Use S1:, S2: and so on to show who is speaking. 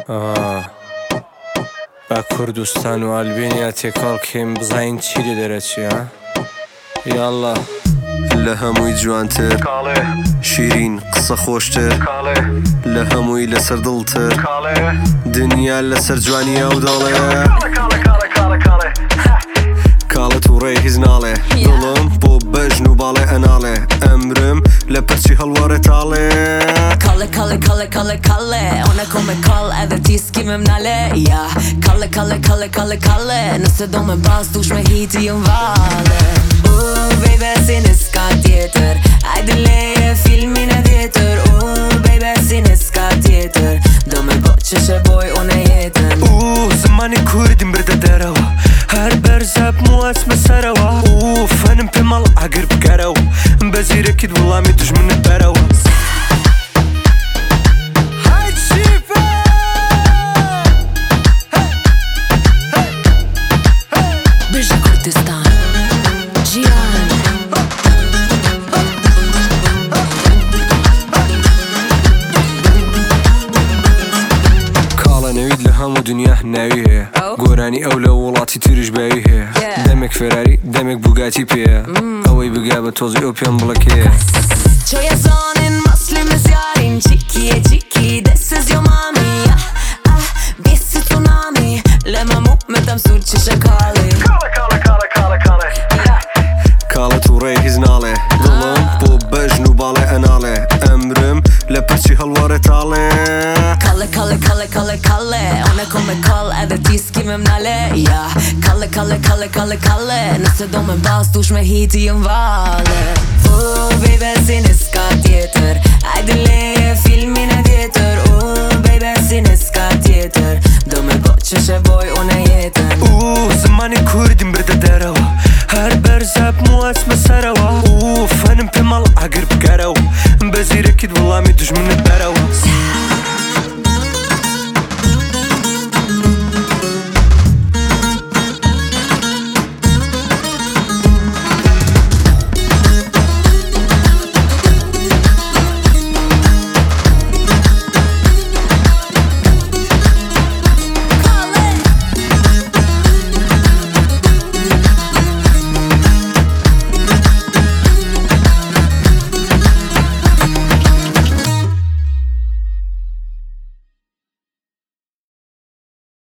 S1: بە کوردستان و ئەلبێنیا تێکەڵکێم بزین چی لێ دەرەچی ها؟ یاڵا
S2: لە هەمووی جوانتر شیرین قسە خۆشتر لە هەمووی لەسەر دڵتر دنیا لەسەر جوانیە و دەڵێ کاڵت و ڕێ هیچ ناڵێ دڵم بۆ بەژن و باڵێ ئەناڵێ ئەمرم لە پەرچی هەڵوەڕێ تاڵێ
S3: Kalle Ona kommer kall över tisken nalle Ja, Kalle Nëse do me pas dush me hiti jëm vale Baby, si në s'ka tjetër Ajde leje filmin e tjetër Baby, si në s'ka tjetër Do me bo që shëboj unë jetën
S2: زمانی کوردیم بردە دەرەوە هەر بەرزەب موەس بەسەرەوە فەنم پێ مەڵ ئاگر بگەرەوە بە زیرەکیت وڵامی دژمنت بەرەوە
S3: Bërgjë Kurdistan Gjian
S2: کاڵە نەوید لە هەموو دنیا ناوی هەیە گۆرانی ئەو لە وڵاتی تریش باوی هەیە دەمێک فێراری دەمێک بوگاتی پێیە ئەوەی بگا بە تۆزی ئەو پێم بڵەکەیە
S3: Çoja zonin muslimes yarin Çiki this is your mommy Bisi tsunami Lema mu me tam sur që shakali
S2: کاڵت و ڕێ هیچ ناڵێ دڵم بۆ بەژن و باڵێ ئەناڵێ ئەمرم لە پەرچی هەڵوەڕێ تاڵێ
S3: Kalle Ona kommer kall över tisken nalle Ja, Kalle Nëse do me pas dush me hiti jëm vale Baby, si në s'ka tjetër Ajde leje filmin e tjetër Baby, si në s'ka tjetër Do me bo që shëboj unë jetën
S2: زمانی کوردیم بردە دەرەوە هەر بەرزەب موەس بەسەرەوە فەنم پێ مەڵ ئاگر بگەرەوە بە زیرەکیت وڵامی دژمنت بەرەوە